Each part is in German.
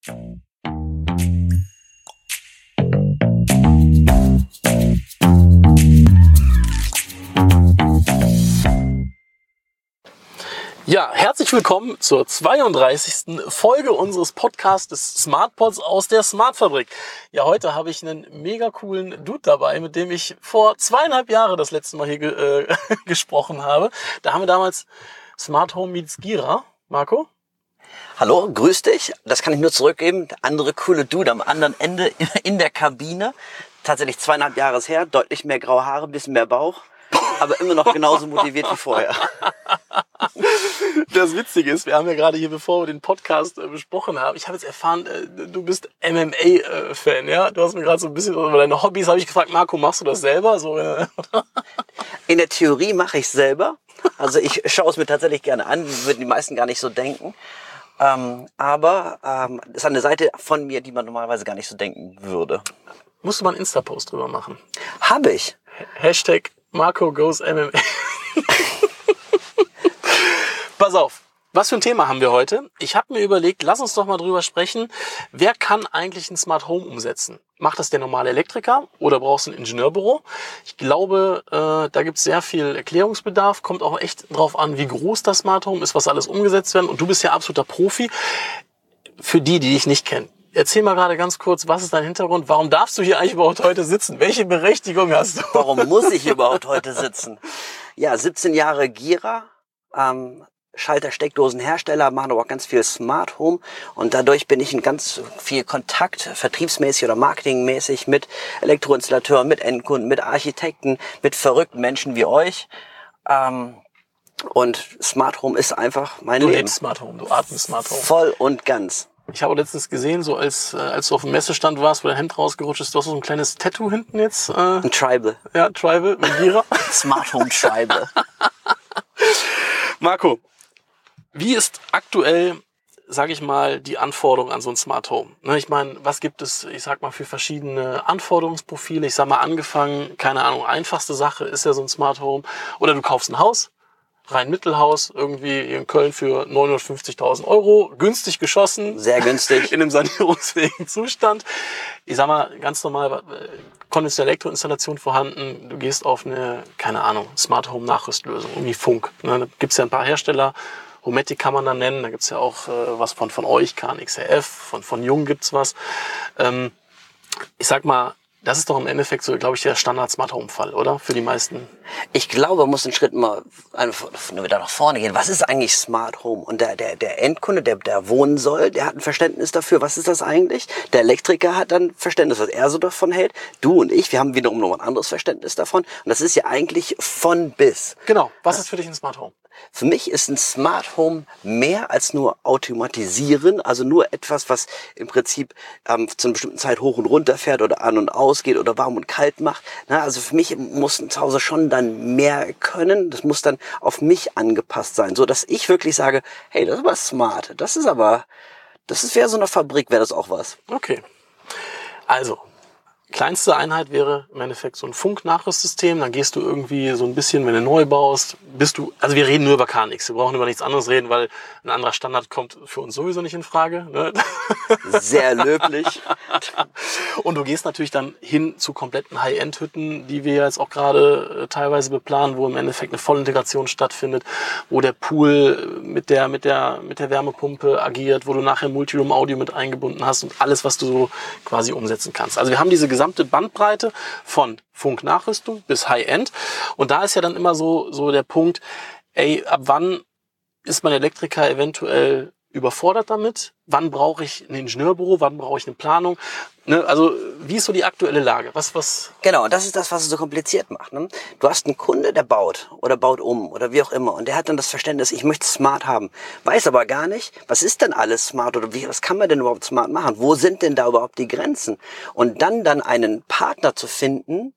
Ja, herzlich willkommen zur 32. Folge unseres Podcasts des SmartPods aus der Smartfabrik. Ja, heute habe ich einen mega coolen Dude dabei, mit dem ich vor 2,5 Jahren das letzte Mal hier gesprochen habe. Da haben wir damals Smart Home meets Gira. Marco? Hallo, grüß dich. Das kann ich nur zurückgeben. Der andere coole Dude am anderen Ende in der Kabine. Tatsächlich 2,5 Jahre her, deutlich mehr graue Haare, ein bisschen mehr Bauch. Aber immer noch genauso motiviert wie vorher. Das Witzige ist, wir haben ja gerade hier, bevor wir den Podcast besprochen haben, ich habe jetzt erfahren, du bist MMA-Fan, ja? Du hast mir gerade so ein bisschen über deine Hobbys, habe ich gefragt, Marco, machst du das selber? So, In der Theorie mache ich es selber. Also ich schaue es mir tatsächlich gerne an, würden die meisten gar nicht so denken. Aber das ist eine Seite von mir, die man normalerweise gar nicht so denken würde. Musst du mal einen Insta-Post drüber machen. Habe ich. Hashtag Marco goes MMA. Pass auf, was für ein Thema haben wir heute? Ich habe mir überlegt, lass uns doch mal drüber sprechen, wer kann eigentlich ein Smart Home umsetzen? Macht das der normale Elektriker oder brauchst du ein Ingenieurbüro? Ich glaube, da gibt es sehr viel Erklärungsbedarf, kommt auch echt drauf an, wie groß das Smart Home ist, was alles umgesetzt werden. Und du bist ja absoluter Profi. Für die dich nicht kennen, erzähl mal gerade ganz kurz, was ist dein Hintergrund? Warum darfst du hier eigentlich überhaupt heute sitzen? Welche Berechtigung hast du? Warum muss ich überhaupt heute sitzen? Ja, 17 Jahre Gira, Schalter, Steckdosenhersteller, machen aber auch ganz viel Smart Home und dadurch bin ich in ganz viel Kontakt, vertriebsmäßig oder marketingmäßig mit Elektroinstallateuren, mit Endkunden, mit Architekten, mit verrückten Menschen wie euch. Und Smart Home ist einfach mein Leben. Du lebst Smart Home, du atmest Smart Home. Voll und ganz. Ich habe letztens gesehen, so als du auf dem Messestand warst, wo dein Hemd rausgerutscht ist, du hast so ein kleines Tattoo hinten jetzt. Ein Tribal. Ja, Tribal mit Gira. Smart Home Tribal. Marco, wie ist aktuell, sage ich mal, die Anforderung an so ein Smart Home? Ich meine, was gibt es, ich sag mal, für verschiedene Anforderungsprofile? Ich sag mal, angefangen, keine Ahnung, einfachste Sache ist ja so ein Smart Home. Oder du kaufst ein Haus, rein Mittelhaus, irgendwie in Köln für 950.000 €, günstig geschossen. Sehr günstig. In einem sanierungsfähigen Zustand. Ich sag mal, ganz normal, konventionelle Elektroinstallation vorhanden. Du gehst auf eine, keine Ahnung, Smart Home Nachrüstlösung, irgendwie Funk. Da gibt's ja ein paar Hersteller. Hometic kann man da nennen. Da gibt's ja auch was von euch, KNXRF, von Jung gibt's was. Ich sag mal, das ist doch im Endeffekt so, glaube ich, der Standard-Smart-Home-Fall, oder? Für die meisten. Ich glaube, man muss einen Schritt mal wieder nach vorne gehen. Was ist eigentlich Smart Home? Und der Endkunde, der wohnen soll, der hat ein Verständnis dafür. Was ist das eigentlich? Der Elektriker hat dann Verständnis, was er so davon hält. Du und ich, wir haben wiederum noch ein anderes Verständnis davon. Und das ist ja eigentlich von bis. Genau. Was ist für dich ein Smart Home? Für mich ist ein Smart Home mehr als nur automatisieren, also nur etwas, was im Prinzip zu einer bestimmten Zeit hoch und runter fährt oder an und ausgeht oder warm und kalt macht. Na, also für mich muss ein Zuhause schon dann mehr können. Das muss dann auf mich angepasst sein, so dass ich wirklich sage, hey, das ist aber smart. Das wäre so eine Fabrik, wäre das auch was. Okay. Also, kleinste Einheit wäre im Endeffekt so ein Funknachrüstsystem. Dann gehst du irgendwie so ein bisschen, wenn du neu baust, also wir reden nur über KNX. Wir brauchen über nichts anderes reden, weil ein anderer Standard kommt für uns sowieso nicht in Frage. Ne? Sehr löblich. Und du gehst natürlich dann hin zu kompletten High-End-Hütten, die wir jetzt auch gerade teilweise beplanen, wo im Endeffekt eine Vollintegration stattfindet, wo der Pool mit der Wärmepumpe agiert, wo du nachher Multiroom-Audio mit eingebunden hast und alles, was du so quasi umsetzen kannst. Also wir haben diese gesamte Bandbreite von Funknachrüstung bis High-End. Und da ist ja dann immer so der Punkt, ab wann ist mein Elektriker eventuell überfordert damit? Wann brauche ich ein Ingenieurbüro? Wann brauche ich eine Planung? Ne? Also wie ist so die aktuelle Lage? Was? Genau, das ist das, was es so kompliziert macht. Ne? Du hast einen Kunde, der baut oder baut um oder wie auch immer. Und der hat dann das Verständnis, ich möchte smart haben. Weiß aber gar nicht, was ist denn alles smart oder was kann man denn überhaupt smart machen? Wo sind denn da überhaupt die Grenzen? Und dann einen Partner zu finden,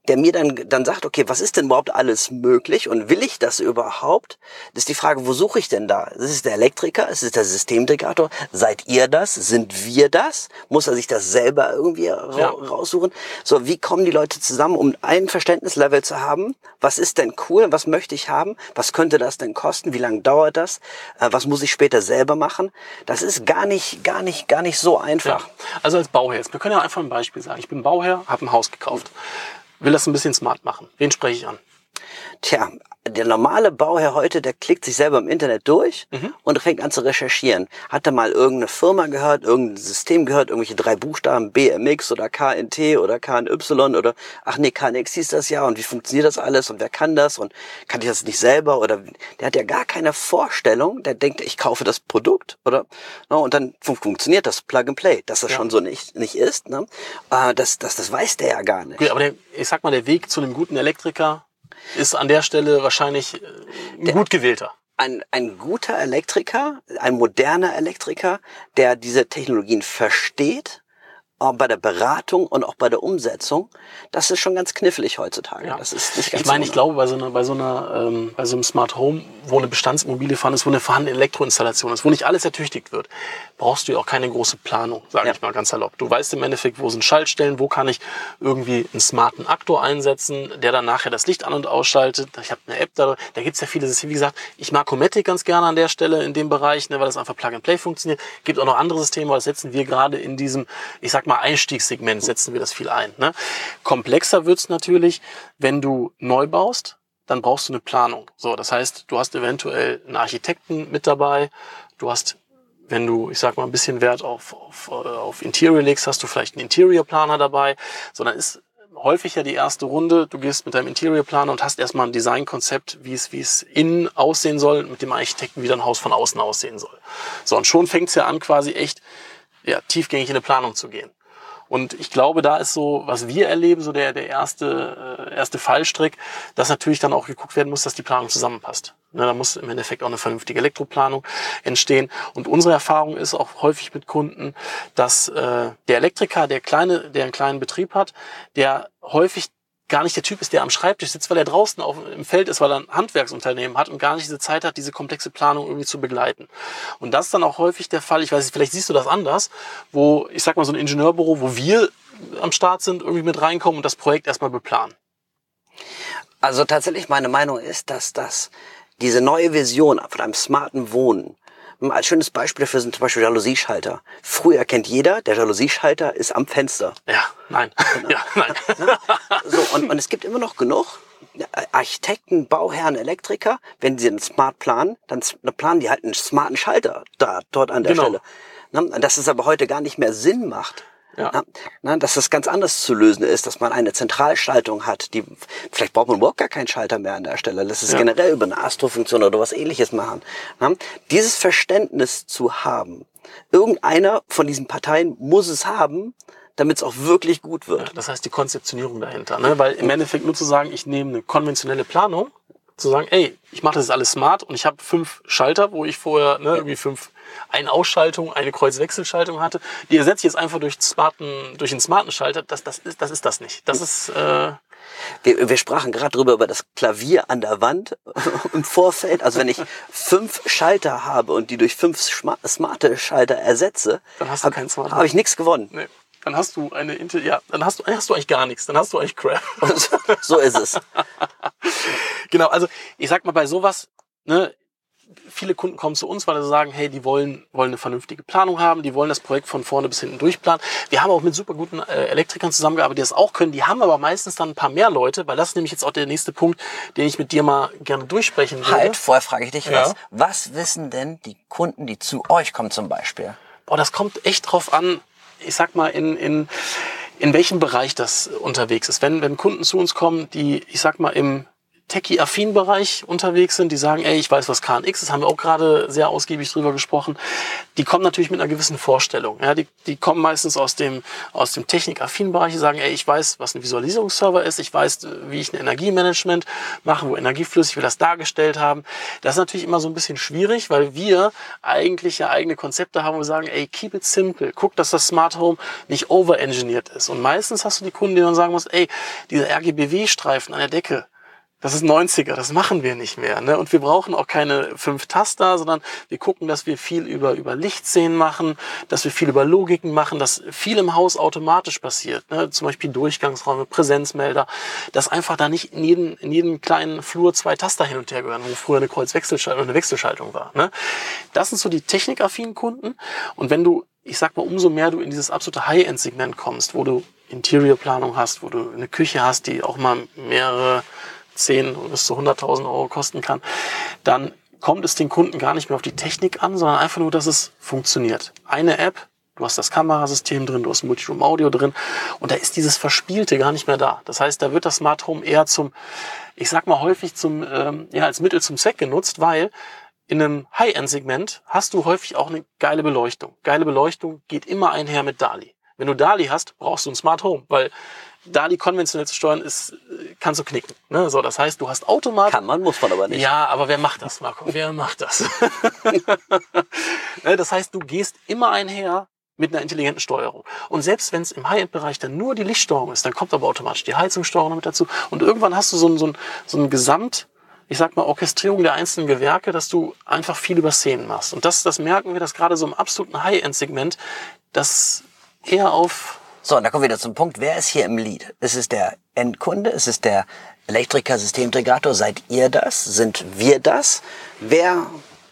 der mir dann sagt, okay, was ist denn überhaupt alles möglich und will ich das überhaupt? Das ist die Frage, wo suche ich denn da? Ist es der Elektriker? Ist es der Systemintegrator? Seid ihr das? Sind wir das? Muss er sich das selber irgendwie raussuchen? So, wie kommen die Leute zusammen, um ein Verständnislevel zu haben? Was ist denn cool? Was möchte ich haben? Was könnte das denn kosten? Wie lange dauert das? Was muss ich später selber machen? Das ist gar nicht so einfach. Ja. Also als Bauherr, wir können ja einfach ein Beispiel sagen. Ich bin Bauherr, habe ein Haus gekauft. Will das ein bisschen smart machen. Wen spreche ich an? Tja, der normale Bauherr heute, der klickt sich selber im Internet durch und fängt an zu recherchieren. Hat er mal irgendeine Firma gehört, irgendein System gehört, irgendwelche 3 Buchstaben, BMX oder KNT oder KNY oder, ach nee, KNX hieß das ja, und wie funktioniert das alles und wer kann das und kann ich das nicht selber, oder der hat ja gar keine Vorstellung, der denkt, ich kaufe das Produkt, oder, und dann funktioniert das Plug and Play, dass das schon so nicht ist, ne? Das weiß der ja gar nicht. Okay, aber ich sag mal, der Weg zu einem guten Elektriker ist an der Stelle wahrscheinlich ein gut gewählter. Ein guter Elektriker, ein moderner Elektriker, der diese Technologien versteht, auch bei der Beratung und auch bei der Umsetzung, das ist schon ganz knifflig heutzutage. Ja. Das ist nicht ganz ich glaube, bei so einem Smart Home, wo eine Bestandsimmobilie vorhanden ist, wo eine vorhandene Elektroinstallation ist, wo nicht alles ertüchtigt wird, brauchst du ja auch keine große Planung, sage ich mal ganz salopp. Du weißt im Endeffekt, wo sind Schaltstellen, wo kann ich irgendwie einen smarten Aktor einsetzen, der dann nachher das Licht an- und ausschaltet. Ich habe eine App, da gibt's ja viele Systeme. Wie gesagt, ich mag Comatic ganz gerne an der Stelle in dem Bereich, ne, weil das einfach Plug and Play funktioniert. Gibt auch noch andere Systeme, aber das setzen wir gerade in diesem, ich sag mal, Einstiegssegment setzen wir das viel ein. Ne? Komplexer wird's natürlich, wenn du neu baust, dann brauchst du eine Planung. So, das heißt, du hast eventuell einen Architekten mit dabei, du hast, wenn du, ich sag mal, ein bisschen Wert auf Interior legst, hast du vielleicht einen Interior-Planer dabei. So, dann ist häufig ja die erste Runde, du gehst mit deinem Interior-Planer und hast erstmal ein Designkonzept, wie es innen aussehen soll, mit dem Architekten, wie dein Haus von außen aussehen soll. So, und schon fängt's ja an, quasi echt tiefgängig in eine Planung zu gehen. Und ich glaube, da ist so, was wir erleben, so der erste Fallstrick, dass natürlich dann auch geguckt werden muss, dass die Planung zusammenpasst. Ne, da muss im Endeffekt auch eine vernünftige Elektroplanung entstehen. Und unsere Erfahrung ist auch häufig mit Kunden, dass der Elektriker, der einen kleinen Betrieb hat, der häufig gar nicht der Typ ist, der am Schreibtisch sitzt, weil er draußen im Feld ist, weil er ein Handwerksunternehmen hat und gar nicht diese Zeit hat, diese komplexe Planung irgendwie zu begleiten. Und das ist dann auch häufig der Fall, ich weiß nicht, vielleicht siehst du das anders, wo, ich sag mal, so ein Ingenieurbüro, wo wir am Start sind, irgendwie mit reinkommen und das Projekt erstmal beplanen. Also tatsächlich meine Meinung ist, dass diese neue Vision von einem smarten Wohnen, als schönes Beispiel dafür sind zum Beispiel Jalousie-Schalter. Früher kennt jeder, der Jalousie-Schalter ist am Fenster. Ja, nein. Ja, nein. So, und es gibt immer noch genug Architekten, Bauherren, Elektriker, wenn sie einen Smart planen, dann planen die halt einen smarten Schalter dort an der Stelle. Dass es aber heute gar nicht mehr Sinn macht. Ja. Dass das ganz anders zu lösen ist, dass man eine Zentralschaltung hat, vielleicht braucht man überhaupt gar keinen Schalter mehr an der Stelle. Lass es generell über eine Astro-Funktion oder was Ähnliches machen. Dieses Verständnis zu haben, irgendeiner von diesen Parteien muss es haben, damit es auch wirklich gut wird. Ja, das heißt die Konzeptionierung dahinter, ne? Weil im Endeffekt nur zu sagen, ich nehme eine konventionelle Planung, zu sagen, ey, ich mache das jetzt alles smart und ich habe 5 Schalter, wo ich vorher irgendwie 5 Ein-Ausschaltung, eine Kreuzwechselschaltung hatte. Die ersetze ich jetzt einfach durch einen smarten Schalter. Das ist das nicht. Das ist Wir sprachen gerade drüber über das Klavier an der Wand im Vorfeld. Also wenn ich 5 Schalter habe und die durch 5 smarte Schalter ersetze, dann hast du keinen smarten. Habe ich nichts gewonnen. Nee. Dann hast du dann hast du eigentlich gar nichts. Dann hast du eigentlich Crap. So ist es. Genau, also ich sag mal bei sowas, ne, viele Kunden kommen zu uns, weil sie sagen, hey, die wollen eine vernünftige Planung haben, die wollen das Projekt von vorne bis hinten durchplanen. Wir haben auch mit super guten Elektrikern zusammengearbeitet, die das auch können. Die haben aber meistens dann ein paar mehr Leute, weil das ist nämlich jetzt auch der nächste Punkt, den ich mit dir mal gerne durchsprechen würde. Halt, vorher frage ich dich was. Was wissen denn die Kunden, die zu euch kommen zum Beispiel? Boah, das kommt echt drauf an, ich sag mal, in welchem Bereich das unterwegs ist. Wenn Kunden zu uns kommen, die, ich sag mal, Techie-affin-Bereich unterwegs sind, die sagen, ey, ich weiß, was KNX ist, haben wir auch gerade sehr ausgiebig drüber gesprochen. Die kommen natürlich mit einer gewissen Vorstellung. Ja, die kommen meistens aus dem Technik-affin-Bereich, die sagen, ey, ich weiß, was ein Visualisierungsserver ist, ich weiß, wie ich ein Energiemanagement mache, wo Energieflüsse, wie wir das dargestellt haben. Das ist natürlich immer so ein bisschen schwierig, weil wir eigentlich ja eigene Konzepte haben, wo wir sagen, ey, keep it simple. Guck, dass das Smart Home nicht overengineert ist. Und meistens hast du die Kunden, die dann sagen musst, ey, dieser RGBW-Streifen an der Decke, das ist 90er, das machen wir nicht mehr. Ne? Und wir brauchen auch keine 5 Taster, sondern wir gucken, dass wir viel über Lichtszenen machen, dass wir viel über Logiken machen, dass viel im Haus automatisch passiert. Ne? Zum Beispiel Durchgangsräume, Präsenzmelder, dass einfach da nicht in jedem kleinen Flur 2 Taster hin und her gehören, wo früher eine Kreuzwechselschaltung oder eine Wechselschaltung war. Ne? Das sind so die technikaffinen Kunden. Und wenn du, ich sag mal, umso mehr du in dieses absolute High-End-Segment kommst, wo du Interior-Planung hast, wo du eine Küche hast, die auch mal mehrere 10 bis zu 100.000 Euro kosten kann, dann kommt es den Kunden gar nicht mehr auf die Technik an, sondern einfach nur, dass es funktioniert. Eine App, du hast das Kamerasystem drin, du hast Multiroom Audio drin und da ist dieses Verspielte gar nicht mehr da. Das heißt, da wird das Smart Home eher ich sag mal häufig als Mittel zum Zweck genutzt, weil in einem High-End-Segment hast du häufig auch eine geile Beleuchtung. Geile Beleuchtung geht immer einher mit DALI. Wenn du DALI hast, brauchst du ein Smart Home, weil DALI konventionell zu steuern kannst du knicken. Ne? So, das heißt, du hast automatisch... Kann man, muss man aber nicht. Ja, aber wer macht das, Marco? Wer macht das? Das heißt, du gehst immer einher mit einer intelligenten Steuerung. Und selbst wenn es im High-End-Bereich dann nur die Lichtsteuerung ist, dann kommt aber automatisch die Heizungssteuerung damit dazu. Und irgendwann hast du so ein Gesamt, ich sag mal, Orchestrierung der einzelnen Gewerke, dass du einfach viel über Szenen machst. Und das merken wir, dass gerade so im absoluten High-End-Segment das eher auf... So, und da kommen wir wieder zum Punkt. Wer ist hier im Lead? Ist es der Endkunde? Ist es der Elektriker, Systemintegrator? Seid ihr das? Sind wir das? Wer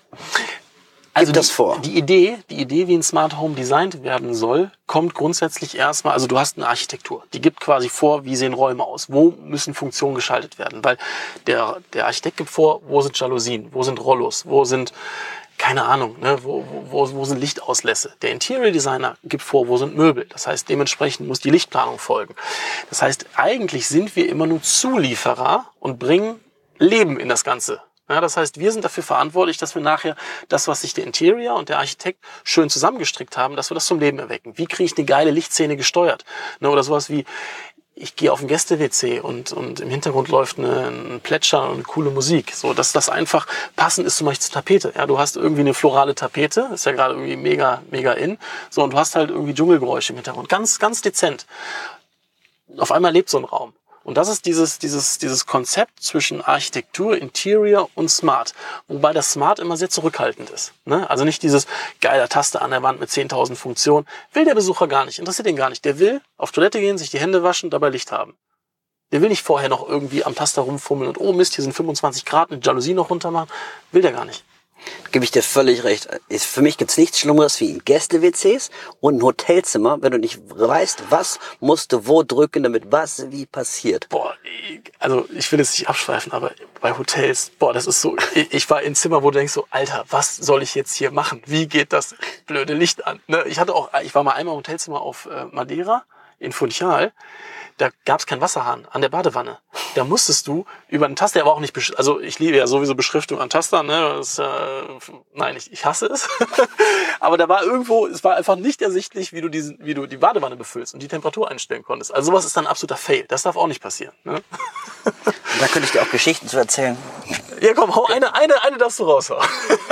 gibt das vor? Die Idee, wie ein Smart Home designt werden soll, kommt grundsätzlich erstmal, also du hast eine Architektur. Die gibt quasi vor, wie sehen Räume aus? Wo müssen Funktionen geschaltet werden? Weil der Architekt gibt vor, wo sind Jalousien? Wo sind Rollos? Wo sind... keine Ahnung, ne, wo sind Lichtauslässe. Der Interior Designer gibt vor, wo sind Möbel. Das heißt, dementsprechend muss die Lichtplanung folgen. Das heißt, eigentlich sind wir immer nur Zulieferer und bringen Leben in das Ganze. Ja, das heißt, wir sind dafür verantwortlich, dass wir nachher das, was sich der Interior und der Architekt schön zusammengestrickt haben, dass wir das zum Leben erwecken. Wie kriege ich eine geile Lichtszene gesteuert? Ne, oder sowas wie, ich gehe auf ein Gäste-WC und im Hintergrund läuft ein Plätschern und eine coole Musik. So, dass das einfach passend ist zum Beispiel zur Tapete. Ja, du hast irgendwie eine florale Tapete, ist ja gerade irgendwie mega, mega in. So, und du hast halt irgendwie Dschungelgeräusche im Hintergrund. Ganz, ganz dezent. Auf einmal lebt so ein Raum. Und das ist dieses Konzept zwischen Architektur, Interior und Smart. Wobei das Smart immer sehr zurückhaltend ist. Ne? Also nicht dieses geile Taste an der Wand mit 10.000 Funktionen. Will der Besucher gar nicht, interessiert ihn gar nicht. Der will auf Toilette gehen, sich die Hände waschen, dabei Licht haben. Der will nicht vorher noch irgendwie am Taster rumfummeln und oh Mist, hier sind 25 Grad, eine Jalousie noch runter machen. Will der gar nicht. Gebe ich dir völlig recht. Für mich gibt's nichts Schlimmeres wie Gäste-WCs und ein Hotelzimmer, wenn du nicht weißt, was musst du wo drücken, damit was wie passiert. Boah, also ich will jetzt nicht abschweifen, aber bei Hotels, boah, das ist so, ich war in Zimmer, wo du denkst so, Alter, was soll ich jetzt hier machen? Wie geht das blöde Licht an? Ne? Ich war mal einmal im Hotelzimmer auf Madeira in Funchal. Da gab es keinen Wasserhahn an der Badewanne. Da musstest du über einen Taster, aber auch nicht, also ich liebe ja sowieso Beschriftung an Taster, ne? Nein, ich hasse es. Aber da war irgendwo, es war einfach nicht ersichtlich, wie du die Badewanne befüllst und die Temperatur einstellen konntest. Also sowas ist dann ein absoluter Fail. Das darf auch nicht passieren. Ne? Da könnte ich dir auch Geschichten zu erzählen. Ja, komm, hau eine darfst du raushauen.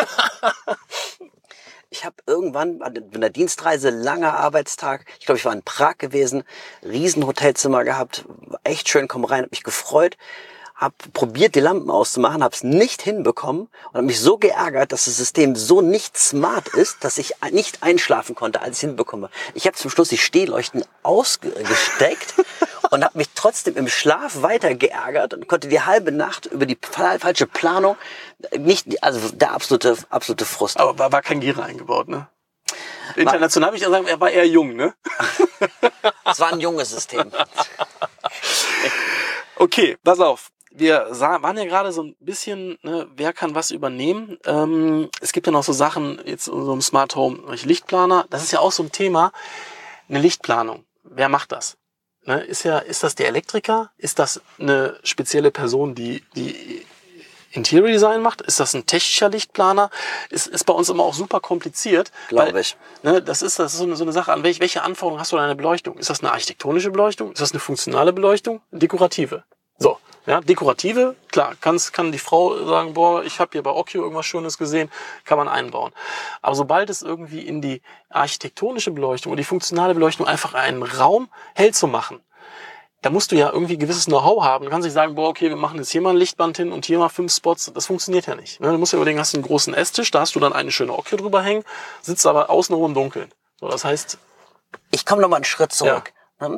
Ich habe irgendwann in der Dienstreise, langer Arbeitstag, ich glaube, ich war in Prag gewesen, Riesenhotelzimmer gehabt, echt schön, komm rein, hab mich gefreut, hab probiert, die Lampen auszumachen, hab's nicht hinbekommen und hab mich so geärgert, dass das System so nicht smart ist, dass ich nicht einschlafen konnte, als ich hinbekomme. Ich habe zum Schluss die Stehleuchten ausgesteckt und habe mich trotzdem im Schlaf weiter geärgert und konnte die halbe Nacht über die falsche Planung nicht, also der absolute Frust. Aber war kein Gira eingebaut, ne? International würde ich ja sagen, er war eher jung, ne? Es war ein junges System. Okay, pass auf. Wir waren ja gerade so ein bisschen, ne, wer kann was übernehmen. Es gibt ja noch so Sachen, jetzt in so einem Smart Home, Lichtplaner. Das ist ja auch so ein Thema, eine Lichtplanung. Wer macht das? Ne, ist das der Elektriker? Ist das eine spezielle Person, die Interior Design macht? Ist das ein technischer Lichtplaner? Ist bei uns immer auch super kompliziert. Glaube ich. Ne, das ist so eine Sache. An welche Anforderungen hast du an eine Beleuchtung? Ist das eine architektonische Beleuchtung? Ist das eine funktionale Beleuchtung? Dekorative. So. Ja, dekorative, klar, kann die Frau sagen, boah, ich habe hier bei Occhio irgendwas Schönes gesehen, kann man einbauen. Aber sobald es irgendwie in die architektonische Beleuchtung und die funktionale Beleuchtung einfach einen Raum hell zu machen, da musst du ja irgendwie gewisses Know-how haben. Du kannst nicht sagen, boah, okay, wir machen jetzt hier mal ein Lichtband hin und hier mal 5 Spots. Das funktioniert ja nicht. Du musst ja überlegen, hast du einen großen Esstisch, da hast du dann eine schöne Occhio drüber hängen, sitzt aber außenrum im Dunkeln. So, das heißt... Ich komme noch mal einen Schritt zurück. Ja.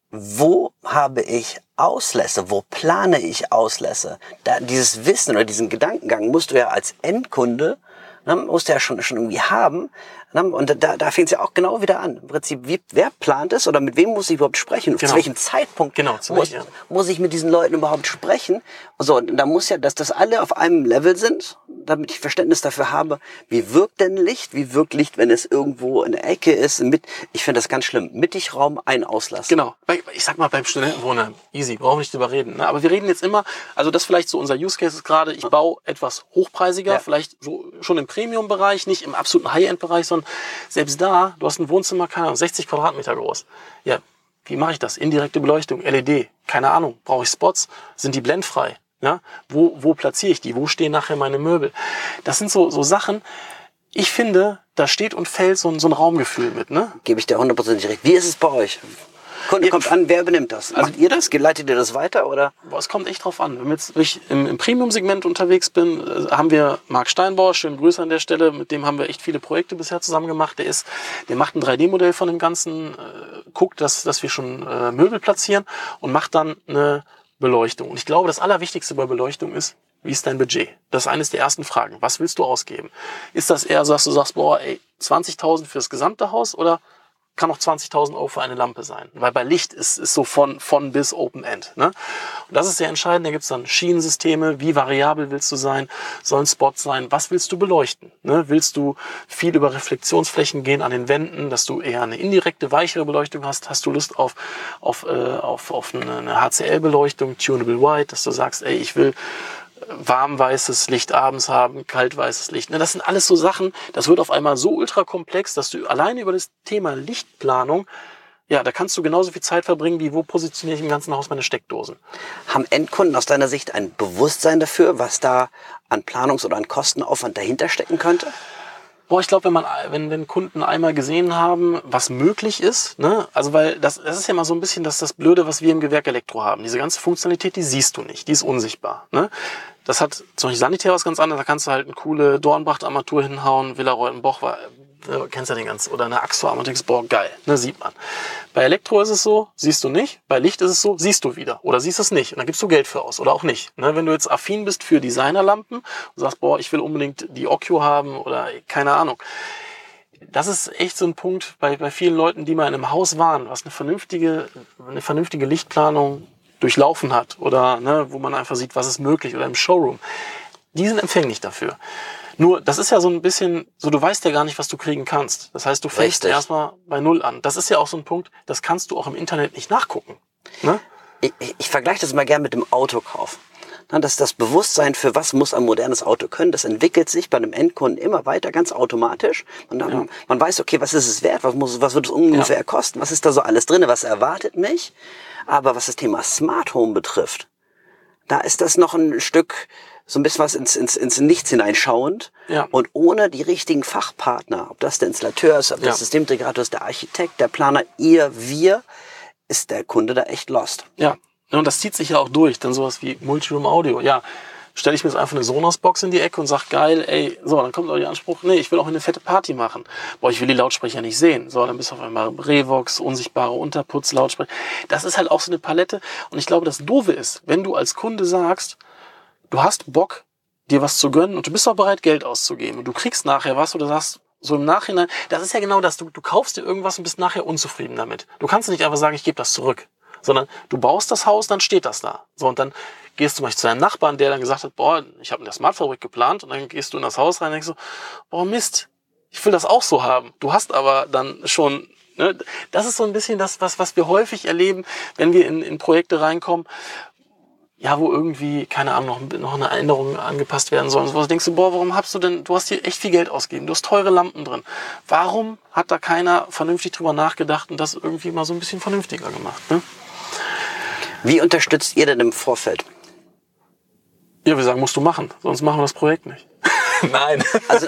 Wo habe ich Auslässe? Wo plane ich Auslässe? Dieses Wissen oder diesen Gedankengang musst du ja als Endkunde, musst du ja schon irgendwie haben. Und da fängt es ja auch genau wieder an. Im Prinzip, wer plant es oder mit wem muss ich überhaupt sprechen? Zu welchem Zeitpunkt muss ich mit diesen Leuten überhaupt sprechen? So, und da muss ja, dass das alle auf einem Level sind, damit ich Verständnis dafür habe, wie wirkt denn Licht? Wie wirkt Licht, wenn es irgendwo in der Ecke ist? Ich finde das ganz schlimm. Mittigraum, ein Auslass. Genau. Ich sag mal, beim Studentenwohnheim, easy, brauchen wir nicht drüber reden. Ne? Aber wir reden jetzt immer, also das vielleicht so unser Use Case ist gerade, ich baue etwas hochpreisiger, vielleicht so schon im Premium-Bereich, nicht im absoluten High-End-Bereich, sondern selbst da, du hast ein Wohnzimmer, keine Ahnung, 60 Quadratmeter groß. Ja, wie mache ich das? Indirekte Beleuchtung, LED, keine Ahnung. Brauche ich Spots? Sind die blendfrei? Ja? Wo platziere ich die? Wo stehen nachher meine Möbel? Das sind so Sachen, ich finde, da steht und fällt so ein Raumgefühl mit. Ne? Gebe ich dir 100% recht. Wie ist es bei euch? Kunde kommt an, wer übernimmt das? Macht ihr das? Leitet ihr das weiter? Oder? Boah, es kommt echt drauf an. Wenn ich im Premium-Segment unterwegs bin, haben wir Marc Steinbauer, schönen Grüße an der Stelle, mit dem haben wir echt viele Projekte bisher zusammen gemacht. Der macht ein 3D-Modell von dem Ganzen, guckt, dass wir schon Möbel platzieren und macht dann eine Beleuchtung. Und ich glaube, das Allerwichtigste bei Beleuchtung ist, wie ist dein Budget? Das ist eines der ersten Fragen. Was willst du ausgeben? Ist das eher so, dass du sagst, boah, 20.000 fürs gesamte Haus oder kann auch 20.000 Euro für eine Lampe sein? Weil bei Licht ist so von bis Open End. Ne? Und das ist sehr entscheidend. Da gibt es dann Schienensysteme. Wie variabel willst du sein? Sollen Spots sein? Was willst du beleuchten? Ne? Willst du viel über Reflexionsflächen gehen an den Wänden, dass du eher eine indirekte, weichere Beleuchtung hast? Hast du Lust auf eine HCL-Beleuchtung, Tunable White, dass du sagst, ich will warmweißes Licht abends haben, kaltweißes Licht. Das sind alles so Sachen, das wird auf einmal so ultra komplex, dass du alleine über das Thema Lichtplanung, ja, da kannst du genauso viel Zeit verbringen, wie wo positioniere ich im ganzen Haus meine Steckdosen. Haben Endkunden aus deiner Sicht ein Bewusstsein dafür, was da an Planungs- oder an Kostenaufwand dahinter stecken könnte? Boah, ich glaube, wenn Kunden einmal gesehen haben, was möglich ist, ne, also weil das ist ja mal so ein bisschen das Blöde, was wir im Gewerk Elektro haben. Diese ganze Funktionalität, die siehst du nicht, die ist unsichtbar, ne. Das hat zum Beispiel Sanitär was ganz anderes, da kannst du halt eine coole Dornbracht-Armatur hinhauen, Villa-Reutenboch, kennst ja den ganzen, oder eine Axo Armatex, boah, geil, ne, sieht man. Bei Elektro ist es so, siehst du nicht, bei Licht ist es so, siehst du wieder, oder siehst es nicht, und dann gibst du Geld für aus, oder auch nicht. Ne, wenn du jetzt affin bist für Designerlampen und sagst, boah, ich will unbedingt die Occhio haben, oder keine Ahnung. Das ist echt so ein Punkt bei vielen Leuten, die mal in einem Haus waren, was eine vernünftige Lichtplanung durchlaufen hat oder ne, wo man einfach sieht, was ist möglich oder im Showroom. Die sind empfänglich dafür. Nur, das ist ja so ein bisschen, so du weißt ja gar nicht, was du kriegen kannst. Das heißt, du fängst erstmal bei Null an. Das ist ja auch so ein Punkt, das kannst du auch im Internet nicht nachgucken. Ne? Ich vergleiche das mal gern mit dem Autokauf. Das Bewusstsein für was muss ein modernes Auto können, das entwickelt sich bei einem Endkunden immer weiter, ganz automatisch. Man weiß, okay, was ist es wert, was wird es ungefähr kosten, was ist da so alles drin, was erwartet mich. Aber was das Thema Smart Home betrifft, da ist das noch ein Stück, so ein bisschen was ins Nichts hineinschauend. Ja. Und ohne die richtigen Fachpartner, ob das der Installateur ist, ob das Systemintegrator ist, der Architekt, der Planer, wir, ist der Kunde da echt lost. Ja. Und das zieht sich ja auch durch, dann sowas wie Multiroom Audio. Ja, stelle ich mir jetzt einfach eine Sonos-Box in die Ecke und sag, geil, so, dann kommt auch der Anspruch, nee, ich will auch eine fette Party machen. Boah, ich will die Lautsprecher nicht sehen. So, dann bist du auf einmal Revox, unsichtbare Unterputz, Lautsprecher. Das ist halt auch so eine Palette. Und ich glaube, das Doofe ist, wenn du als Kunde sagst, du hast Bock, dir was zu gönnen und du bist auch bereit, Geld auszugeben und du kriegst nachher was oder sagst, so im Nachhinein, das ist ja genau das, du kaufst dir irgendwas und bist nachher unzufrieden damit. Du kannst nicht einfach sagen, ich gebe das zurück. Sondern du baust das Haus, dann steht das da. So, und dann gehst du zum Beispiel zu deinem Nachbarn, der dann gesagt hat, boah, ich habe in der Smartfabrik geplant, und dann gehst du in das Haus rein und denkst so, boah, Mist, ich will das auch so haben. Du hast aber dann schon Ne? Das ist so ein bisschen das, was wir häufig erleben, wenn wir in Projekte reinkommen, ja, wo irgendwie, keine Ahnung, noch eine Änderung angepasst werden soll. Und so denkst du, boah, warum du hast hier echt viel Geld ausgegeben, du hast teure Lampen drin. Warum hat da keiner vernünftig drüber nachgedacht und das irgendwie mal so ein bisschen vernünftiger gemacht? Ne? Wie unterstützt ihr denn im Vorfeld? Ja, wir sagen, musst du machen, sonst machen wir das Projekt nicht. Nein. Also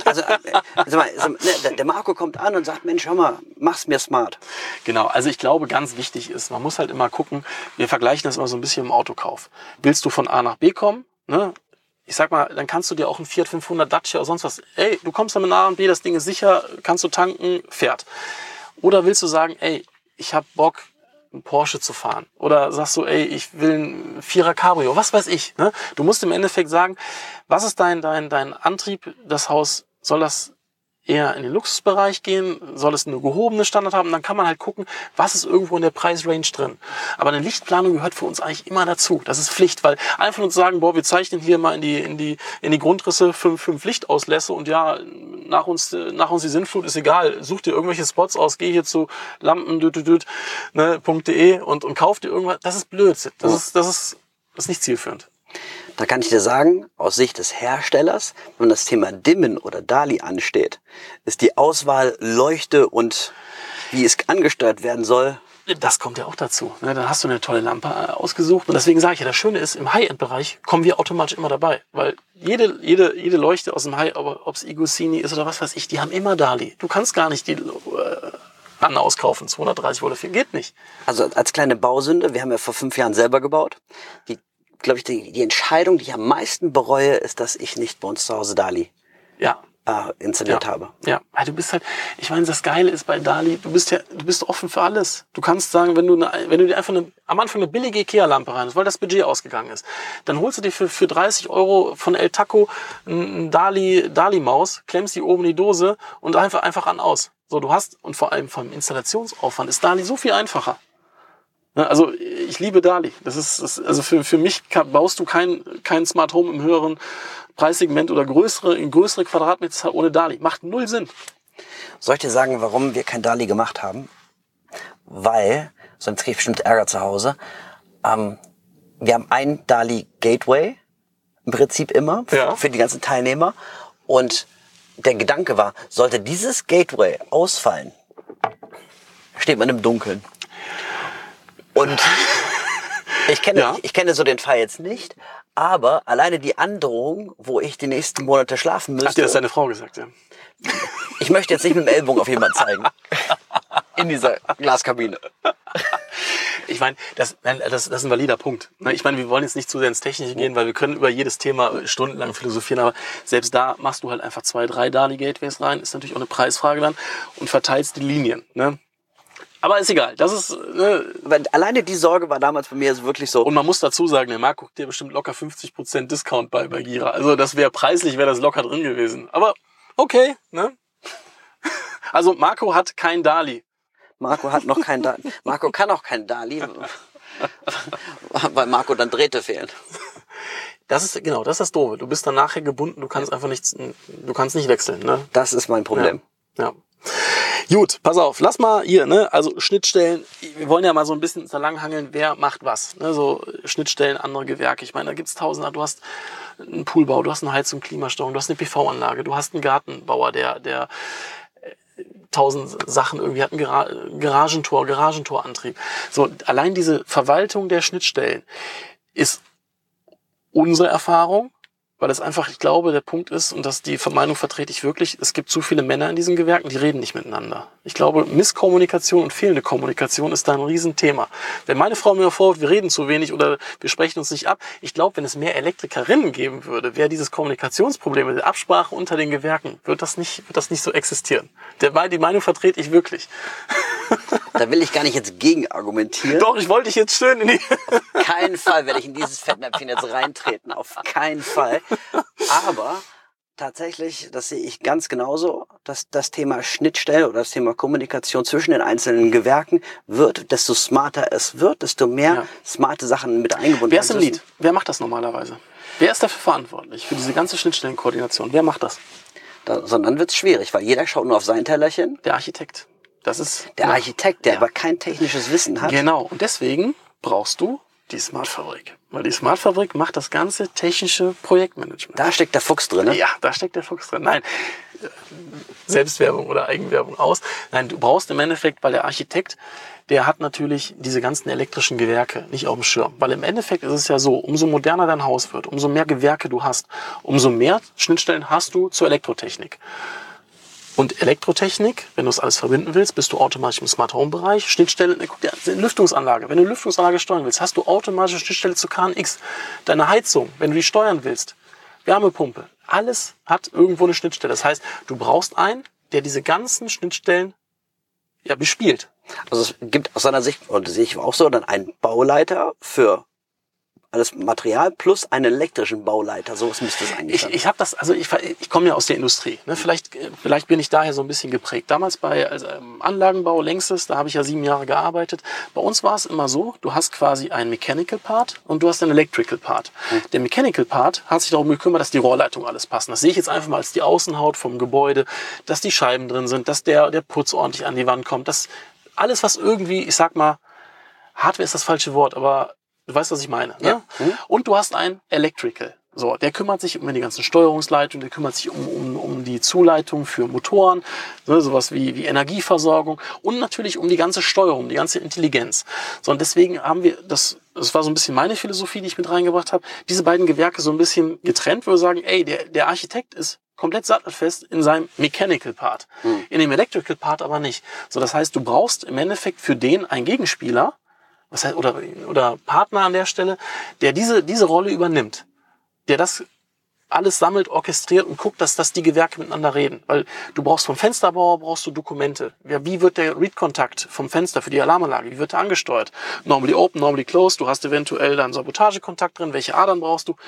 der Marco kommt an und sagt, Mensch, hör mal, mach's mir smart. Genau, also ich glaube, ganz wichtig ist, man muss halt immer gucken, wir vergleichen das immer so ein bisschen im Autokauf. Willst du von A nach B kommen, ne? Ich sag mal, dann kannst du dir auch einen Fiat 500 Dacia oder sonst was, ey, du kommst dann mit A und B, das Ding ist sicher, kannst du tanken, fährt. Oder willst du sagen, ey, ich hab Bock, einen Porsche zu fahren. Oder sagst du, ey, ich will ein 4er Cabrio, was weiß ich. Ne? Du musst im Endeffekt sagen, was ist dein Antrieb, das Haus, soll das eher in den Luxusbereich gehen, soll es eine gehobene Standard haben, dann kann man halt gucken, was ist irgendwo in der Preisrange drin. Aber eine Lichtplanung gehört für uns eigentlich immer dazu. Das ist Pflicht, weil einfach nur zu sagen, boah, wir zeichnen hier mal in die Grundrisse 5 Lichtauslässe und ja, nach uns die Sinnflut ist egal. Such dir irgendwelche Spots aus, geh hier zu lampen.de und kauf dir irgendwas. Das ist Blödsinn. Das ist nicht zielführend. Da kann ich dir sagen, aus Sicht des Herstellers, wenn das Thema Dimmen oder DALI ansteht, ist die Auswahl Leuchte und wie es angesteuert werden soll. Das kommt ja auch dazu. Dann hast du eine tolle Lampe ausgesucht. Und deswegen sage ich ja, das Schöne ist, im High-End-Bereich kommen wir automatisch immer dabei. Weil jede Leuchte aus dem High, ob es Igusini ist oder was weiß ich, die haben immer DALI. Du kannst gar nicht die auskaufen, 230 Volt, 4 geht nicht. Also als kleine Bausünde, wir haben ja vor 5 Jahren selber gebaut. Glaube ich, die Entscheidung, die ich am meisten bereue, ist, dass ich nicht bei uns zu Hause DALI installiert habe. Ja, weil du bist halt, ich meine, das Geile ist bei DALI, du bist offen für alles. Du kannst sagen, wenn du dir einfach am Anfang eine billige Ikea-Lampe rein hast, weil das Budget ausgegangen ist, dann holst du dir für 30 € von El Taco eine DALI-Maus, klemmst die oben in die Dose und einfach an aus. So, und vor allem vom Installationsaufwand ist DALI so viel einfacher. Also ich liebe DALI. Also für mich baust du kein Smart Home im höheren Preissegment oder größere Quadratmeter ohne DALI. Macht null Sinn. Soll ich dir sagen, warum wir kein DALI gemacht haben? Weil, sonst kriege ich bestimmt Ärger zu Hause, wir haben ein DALI Gateway, im Prinzip immer, für die ganzen Teilnehmer. Und der Gedanke war, sollte dieses Gateway ausfallen, steht man im Dunkeln. Und ich kenne so den Fall jetzt nicht, aber alleine die Androhung, wo ich die nächsten Monate schlafen müsste. Hat dir das deine Frau gesagt, ja? Ich möchte jetzt nicht mit dem Ellbogen auf jemanden zeigen. In dieser Glaskabine. Ich meine, das ist ein valider Punkt. Ich meine, wir wollen jetzt nicht zu sehr ins Technische gehen, weil wir können über jedes Thema stundenlang philosophieren, aber selbst da machst du halt einfach 2, 3 DALI-Gateways rein, ist natürlich auch eine Preisfrage dann, und verteilst die Linien, ne? Aber ist egal, das ist... Alleine die Sorge war damals bei mir wirklich so. Und man muss dazu sagen, der Marco guckt dir bestimmt locker 50% Discount bei Gira. Also das wäre preislich, wäre das locker drin gewesen. Aber okay, ne? Also Marco hat kein DALI. Marco hat noch kein DALI. Marco kann auch kein DALI, weil Marco dann Drähte fehlen. Das ist das Doofe. Du bist dann nachher gebunden, du kannst nicht wechseln, ne? Das ist mein Problem. Ja. Gut, pass auf, lass mal hier, ne, also Schnittstellen, wir wollen ja mal so ein bisschen da langhangeln, wer macht was, ne, so Schnittstellen, andere Gewerke, ich meine, da gibt's Tausender, du hast einen Poolbau, du hast eine Heizung, Klimasteuerung, du hast eine PV-Anlage, du hast einen Gartenbauer, der 1000 Sachen irgendwie hat, ein Garagentorantrieb. So, allein diese Verwaltung der Schnittstellen ist unsere Erfahrung, weil es einfach, ich glaube, der Punkt ist, und die Meinung vertrete ich wirklich, es gibt zu viele Männer in diesen Gewerken, die reden nicht miteinander. Ich glaube, Misskommunikation und fehlende Kommunikation ist da ein Riesenthema. Wenn meine Frau mir vorwirft, wir reden zu wenig oder wir sprechen uns nicht ab, ich glaube, wenn es mehr Elektrikerinnen geben würde, wäre dieses Kommunikationsproblem, die Absprache unter den Gewerken, wird das nicht so existieren. Die Meinung vertrete ich wirklich. Da will ich gar nicht jetzt gegen argumentieren. Doch, ich wollte dich jetzt schön in die... Auf keinen Fall werde ich in dieses Fettnäpfchen jetzt reintreten. Auf keinen Fall. Aber tatsächlich, das sehe ich ganz genauso, dass das Thema Schnittstelle oder das Thema Kommunikation zwischen den einzelnen Gewerken wird, desto smarter es wird, desto mehr smarte Sachen mit eingebunden werden. Wer ist im Lead? Wer macht das normalerweise? Wer ist dafür verantwortlich, für diese ganze Schnittstellenkoordination? Wer macht das? Sondern wird es schwierig, weil jeder schaut nur auf sein Tellerchen. Der Architekt. Das ist der Architekt, der aber kein technisches Wissen hat. Genau. Und deswegen brauchst du die Smart-Fabrik. Weil die Smart-Fabrik macht das ganze technische Projektmanagement. Da steckt der Fuchs drin, ne? Ja, da steckt der Fuchs drin. Nein, Selbstwerbung oder Eigenwerbung aus. Nein, du brauchst im Endeffekt, weil der Architekt, der hat natürlich diese ganzen elektrischen Gewerke nicht auf dem Schirm. Weil im Endeffekt ist es ja so, umso moderner dein Haus wird, umso mehr Gewerke du hast, umso mehr Schnittstellen hast du zur Elektrotechnik. Und Elektrotechnik, wenn du es alles verbinden willst, bist du automatisch im Smart Home Bereich. Schnittstelle, guck dir eine Lüftungsanlage. Wenn du eine Lüftungsanlage steuern willst, hast du automatisch eine Schnittstelle zu KNX. Deine Heizung, wenn du die steuern willst, Wärmepumpe, alles hat irgendwo eine Schnittstelle. Das heißt, du brauchst einen, der diese ganzen Schnittstellen bespielt. Also es gibt aus seiner Sicht, und das sehe ich auch so, dann einen Bauleiter für alles Material plus einen elektrischen Bauleiter. So müsste es eigentlich sein. Ich habe das, also ich komme ja aus der Industrie. Ne? Vielleicht bin ich daher so ein bisschen geprägt. Damals bei Anlagenbau längstes, da habe ich ja 7 Jahre gearbeitet. Bei uns war es immer so, du hast quasi einen Mechanical Part und du hast einen Electrical Part. Der Mechanical Part hat sich darum gekümmert, dass die Rohrleitungen alles passen. Das sehe ich jetzt einfach mal als die Außenhaut vom Gebäude, dass die Scheiben drin sind, dass der Putz ordentlich an die Wand kommt. Das alles, was irgendwie, ich sag mal, Hardware ist das falsche Wort, aber du weißt, was ich meine. Ne? Ja. Und du hast einen Electrical. So, der kümmert sich um die ganzen Steuerungsleitungen, der kümmert sich um die Zuleitung für Motoren, ne, sowas wie Energieversorgung und natürlich um die ganze Steuerung, die ganze Intelligenz. So, und deswegen haben wir das war so ein bisschen meine Philosophie, die ich mit reingebracht habe, diese beiden Gewerke so ein bisschen getrennt, wo wir sagen, ey, der Architekt ist komplett sattelfest in seinem Mechanical Part, in dem Electrical Part aber nicht. So, das heißt, du brauchst im Endeffekt für den einen Gegenspieler, was heißt, oder Partner an der Stelle, der diese Rolle übernimmt, der das alles sammelt, orchestriert und guckt, dass die Gewerke miteinander reden. Weil du brauchst vom Fensterbauer brauchst du Dokumente. Ja, wie wird der Read-Kontakt vom Fenster für die Alarmanlage, wie wird der angesteuert? Normally open, normally closed, du hast eventuell dann Sabotagekontakt drin, welche Adern brauchst du?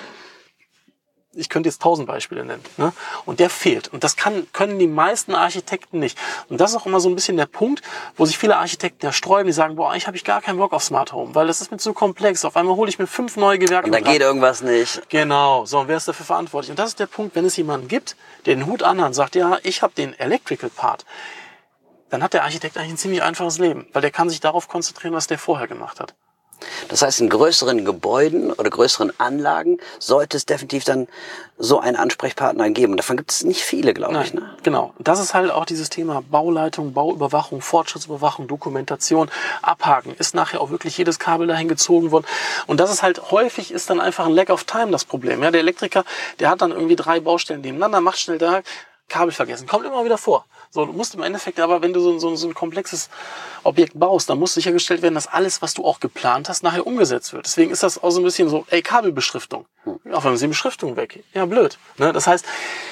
Ich könnte jetzt 1000 Beispiele nennen. Ne? Und der fehlt. Und das können die meisten Architekten nicht. Und das ist auch immer so ein bisschen der Punkt, wo sich viele Architekten ja sträuben, die sagen, boah, eigentlich habe ich gar keinen Bock auf Smart Home, weil das ist mir zu komplex. Auf einmal hole ich mir 5 neue Gewerke. Und da geht irgendwas nicht. Genau. So, und wer ist dafür verantwortlich? Und das ist der Punkt, wenn es jemanden gibt, der den Hut anhat und sagt, ja, ich habe den Electrical Part, dann hat der Architekt eigentlich ein ziemlich einfaches Leben, weil der kann sich darauf konzentrieren, was der vorher gemacht hat. Das heißt, in größeren Gebäuden oder größeren Anlagen sollte es definitiv dann so einen Ansprechpartner geben. Und davon gibt es nicht viele, glaube ich. Ne? Genau. Das ist halt auch dieses Thema Bauleitung, Bauüberwachung, Fortschrittsüberwachung, Dokumentation, Abhaken. Ist nachher auch wirklich jedes Kabel dahin gezogen worden. Und das ist halt häufig ist dann einfach ein Lack of time das Problem. Ja, der Elektriker, der hat dann irgendwie 3 Baustellen nebeneinander, macht schnell da, Kabel vergessen. Kommt immer wieder vor. So, du musst im Endeffekt aber, wenn du so ein komplexes Objekt baust, dann muss sichergestellt werden, dass alles, was du auch geplant hast, nachher umgesetzt wird. Deswegen ist das auch so ein bisschen so, Kabelbeschriftung. Auf einmal ist die Beschriftung weg. Ja, blöd. Ne? Das heißt,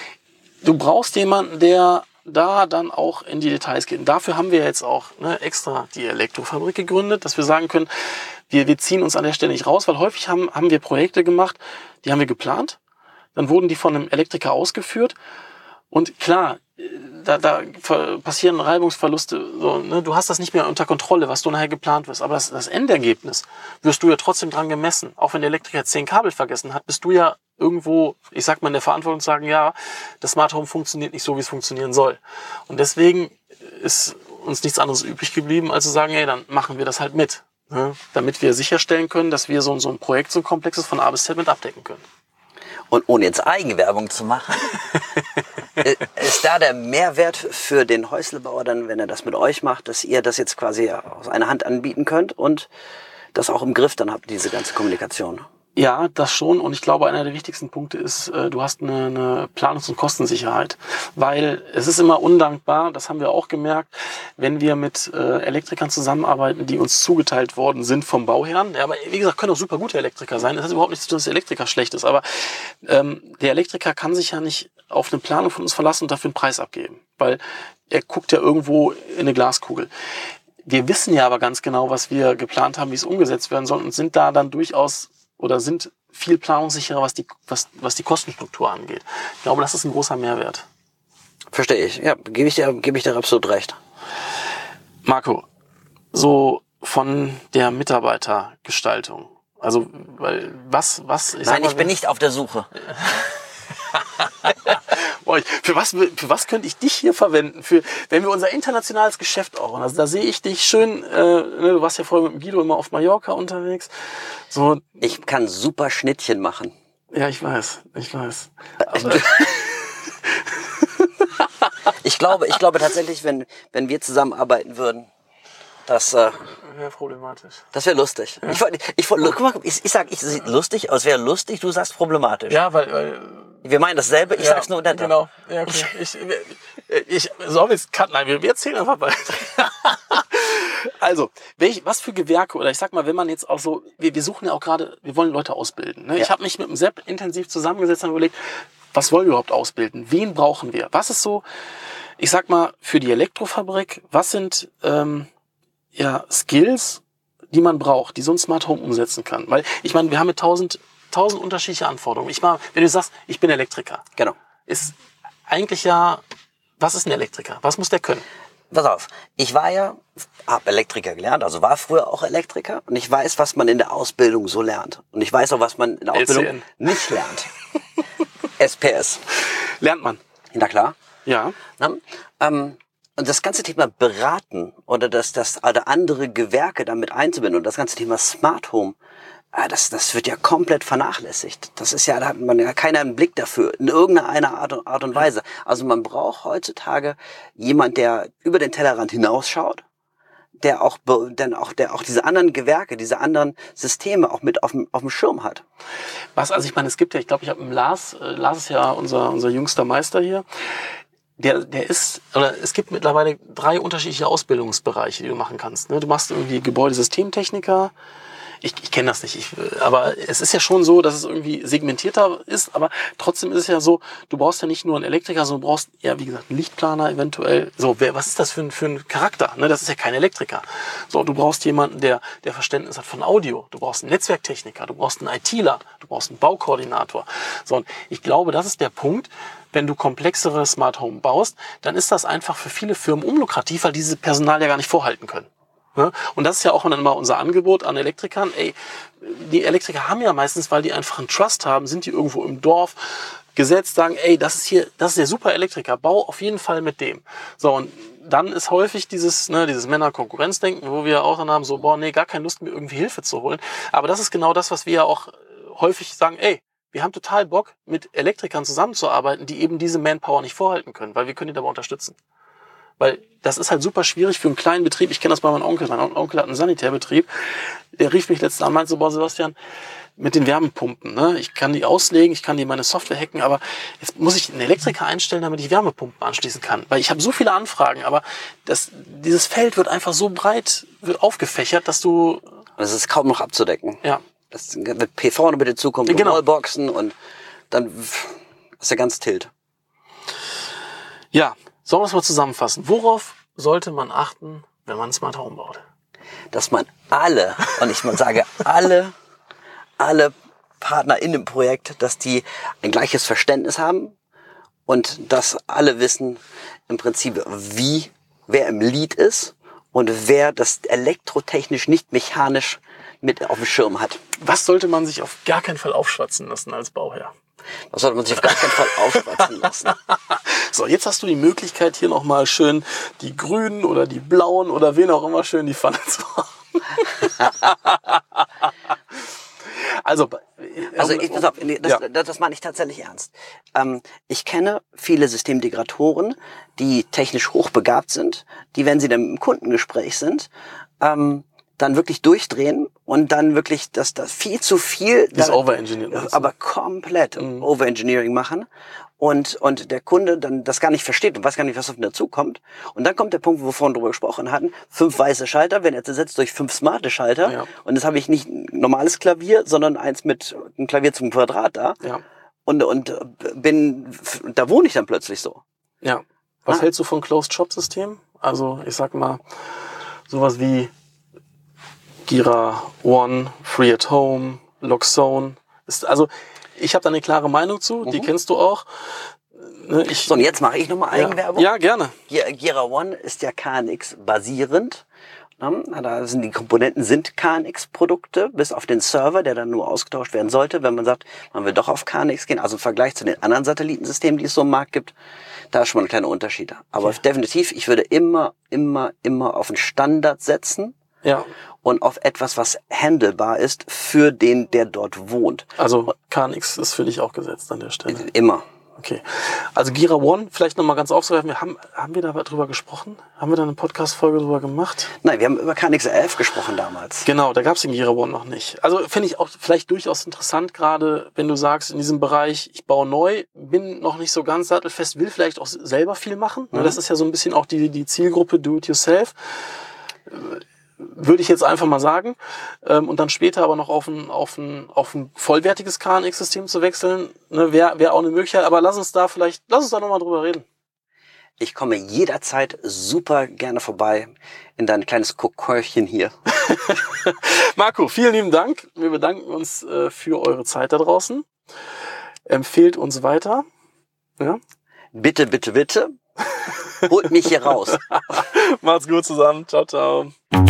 du brauchst jemanden, der da dann auch in die Details geht. Und dafür haben wir jetzt auch extra die Elektrofabrik gegründet, dass wir sagen können, wir ziehen uns an der Stelle nicht raus, weil häufig haben wir Projekte gemacht, die haben wir geplant, dann wurden die von einem Elektriker ausgeführt. Und klar, da passieren Reibungsverluste. So, ne? Du hast das nicht mehr unter Kontrolle, was du nachher geplant wirst. Aber das Endergebnis wirst du ja trotzdem dran gemessen. Auch wenn der Elektriker 10 Kabel vergessen hat, bist du ja irgendwo, ich sag mal, in der Verantwortung zu sagen, ja, das Smart Home funktioniert nicht so, wie es funktionieren soll. Und deswegen ist uns nichts anderes übrig geblieben, als zu sagen, hey, dann machen wir das halt mit. Ne? Damit wir sicherstellen können, dass wir so ein Projekt, so ein komplexes von A bis Z mit abdecken können. Und ohne jetzt Eigenwerbung zu machen, ist da der Mehrwert für den Häuslebauer dann, wenn er das mit euch macht, dass ihr das jetzt quasi aus einer Hand anbieten könnt und das auch im Griff dann habt, diese ganze Kommunikation? Ja, das schon. Und ich glaube, einer der wichtigsten Punkte ist, du hast eine Planungs- und Kostensicherheit. Weil es ist immer undankbar, das haben wir auch gemerkt, wenn wir mit Elektrikern zusammenarbeiten, die uns zugeteilt worden sind vom Bauherrn. Ja, aber wie gesagt, können auch super gute Elektriker sein. Das hat überhaupt nichts zu tun, dass der Elektriker schlecht ist. Aber der Elektriker kann sich ja nicht auf eine Planung von uns verlassen und dafür einen Preis abgeben. Weil er guckt ja irgendwo in eine Glaskugel. Wir wissen ja aber ganz genau, was wir geplant haben, wie es umgesetzt werden soll und sind da dann durchaus oder sind viel planungssicherer, was die Kostenstruktur angeht. Ich glaube, das ist ein großer Mehrwert. Verstehe ich. Ja, gebe ich dir absolut recht. Marco, so von der Mitarbeitergestaltung. Also, weil was? Nein, ich bin nicht auf der Suche. euch. Für was könnte ich dich hier verwenden? Wenn wir unser internationales Geschäft auch, also da sehe ich dich schön, du warst ja vorher mit dem Guido immer auf Mallorca unterwegs. So. Ich kann super Schnittchen machen. Ja, ich weiß. Ich glaube tatsächlich, wenn wir zusammenarbeiten würden, das wäre problematisch. Das wäre lustig. Ja. Guck mal, ich sag, es ist lustig, aber es wäre lustig, du sagst problematisch. Ja, weil wir meinen dasselbe, ich sag's nur netter. Genau. Ja, okay. Ich soll jetzt cut, nein, wir erzählen einfach weiter. Also, was für Gewerke, oder ich sag mal, wenn man jetzt auch so, wir suchen ja auch gerade, wir wollen Leute ausbilden. Ne? Ja. Ich habe mich mit dem Sepp intensiv zusammengesetzt und überlegt, was wollen wir überhaupt ausbilden? Wen brauchen wir? Was ist so, ich sag mal, für die Elektrofabrik, was sind Skills, die man braucht, die so ein Smart Home umsetzen kann? Weil, ich meine, wir haben mit 1000 unterschiedliche Anforderungen. Wenn du sagst, ich bin Elektriker. Genau. Ist eigentlich was ist ein Elektriker? Was muss der können? Pass auf, ich habe Elektriker gelernt, also war früher auch Elektriker und ich weiß, was man in der Ausbildung so lernt. Und ich weiß auch, was man in der Ausbildung nicht lernt. SPS. Lernt man? Na klar. Ja. Und das ganze Thema Beraten oder oder andere Gewerke damit einzubinden und das ganze Thema Smart Home, das wird ja komplett vernachlässigt. Da hat man ja keinen Blick dafür, in irgendeiner Art und Weise. Also man braucht heutzutage jemand, der über den Tellerrand hinausschaut, der auch diese anderen Gewerke, diese anderen Systeme auch mit auf dem Schirm hat. Also ich meine, es gibt ja, ich glaube, ich habe Lars ist ja unser jüngster Meister hier. Es gibt mittlerweile 3 unterschiedliche Ausbildungsbereiche, die du machen kannst. Ne? Du machst irgendwie Gebäudesystemtechniker. Ich kenne das nicht, aber es ist ja schon so, dass es irgendwie segmentierter ist, aber trotzdem ist es ja so, du brauchst ja nicht nur einen Elektriker, sondern du brauchst, ja, wie gesagt, einen Lichtplaner eventuell. So, was ist das für ein Charakter? Ne? Das ist ja kein Elektriker. So, du brauchst jemanden, der Verständnis hat von Audio. Du brauchst einen Netzwerktechniker, du brauchst einen ITler, du brauchst einen Baukoordinator. So, und ich glaube, das ist der Punkt, wenn du komplexere Smart Home baust, dann ist das einfach für viele Firmen unlukrativ, weil diese Personal ja gar nicht vorhalten können. Und das ist ja auch dann immer unser Angebot an Elektrikern. Die Elektriker haben ja meistens, weil die einfach einen Trust haben, sind die irgendwo im Dorf gesetzt, sagen, das ist der super Elektriker, bau auf jeden Fall mit dem. So, und dann ist häufig dieses Männer-Konkurrenzdenken, wo wir auch dann haben, so, gar keine Lust, mir irgendwie Hilfe zu holen. Aber das ist genau das, was wir ja auch häufig sagen, wir haben total Bock, mit Elektrikern zusammenzuarbeiten, die eben diese Manpower nicht vorhalten können, weil wir können die dabei unterstützen. Weil das ist halt super schwierig für einen kleinen Betrieb. Ich kenne das bei meinem Onkel. Mein Onkel hat einen Sanitärbetrieb. Der rief mich letztens an und meinte so, Sebastian, mit den Wärmepumpen, ne? Ich kann die auslegen, ich kann die meine Software hacken, aber jetzt muss ich einen Elektriker einstellen, damit ich Wärmepumpen anschließen kann. Weil ich habe so viele Anfragen, aber dieses Feld wird einfach so breit aufgefächert, dass du... Das ist kaum noch abzudecken. Ja. Das wird PV noch mit dazukommt, genau. Wallboxen und dann ist der ganz tilt. Ja. Sollen wir es mal zusammenfassen? Worauf sollte man achten, wenn man ein Smart Home baut? Dass man alle Partner in dem Projekt, dass die ein gleiches Verständnis haben und dass alle wissen im Prinzip, wer im Lead ist und wer das elektrotechnisch, nicht mechanisch mit auf dem Schirm hat. Was sollte man sich auf gar keinen Fall aufschwatzen lassen als Bauherr? Das sollte man sich auf gar keinen Fall aufschwatzen lassen. So, jetzt hast du die Möglichkeit, hier nochmal schön die Grünen oder die Blauen oder wen auch immer schön die Pfanne zu machen. Das meine ich tatsächlich ernst. Ich kenne viele Systemintegratoren, die technisch hochbegabt sind, die, wenn sie dann im Kundengespräch sind, dann wirklich durchdrehen und dann wirklich das viel zu viel... Das Overengineering. Aber komplett Overengineering machen und der Kunde dann das gar nicht versteht und weiß gar nicht, was auf ihn dazukommt. Und dann kommt der Punkt, wo wir vorhin drüber gesprochen hatten, 5 weiße Schalter werden jetzt ersetzt durch 5 smarte Schalter. Ja. Und jetzt habe ich nicht ein normales Klavier, sondern eins mit einem Klavier zum Quadrat da. Ja. Und da wohne ich dann plötzlich so. Ja. Was hältst du von Closed-Shop-System? Also ich sag mal, sowas wie Gira One, Free at Home, Lockzone. Also ich habe da eine klare Meinung zu, die kennst du auch. So, und jetzt mache ich nochmal Eigenwerbung. Ja, gerne. Gira One ist ja KNX basierend Da sind die Komponenten KNX-Produkte, bis auf den Server, der dann nur ausgetauscht werden sollte, wenn man sagt, man will doch auf KNX gehen. Also im Vergleich zu den anderen Satellitensystemen, die es so im Markt gibt, da ist schon mal ein kleiner Unterschied. Aber Okay. definitiv, ich würde immer auf einen Standard setzen. Ja. Und auf etwas, was handelbar ist für den, der dort wohnt. Also KNX ist für dich auch gesetzt an der Stelle. Immer. Okay. Also Gira One, vielleicht nochmal ganz aufzugreifen, haben wir da drüber gesprochen? Haben wir da eine Podcast-Folge drüber gemacht? Nein, wir haben über KNX 11 gesprochen damals. Genau, da gab es den Gira One noch nicht. Also finde ich auch vielleicht durchaus interessant, gerade wenn du sagst, in diesem Bereich, ich baue neu, bin noch nicht so ganz sattelfest, will vielleicht auch selber viel machen. Mhm. Das ist ja so ein bisschen auch die Zielgruppe Do-it-yourself. Würde ich jetzt einfach mal sagen. Und dann später aber noch auf ein vollwertiges KNX-System zu wechseln, ne, wäre auch eine Möglichkeit. Aber lass uns da nochmal drüber reden. Ich komme jederzeit super gerne vorbei in dein kleines Koköchen hier. Marco, vielen lieben Dank. Wir bedanken uns für eure Zeit da draußen. Empfehlt uns weiter. Ja? Bitte, bitte, bitte. Holt mich hier raus. Macht's gut zusammen. Ciao, ciao.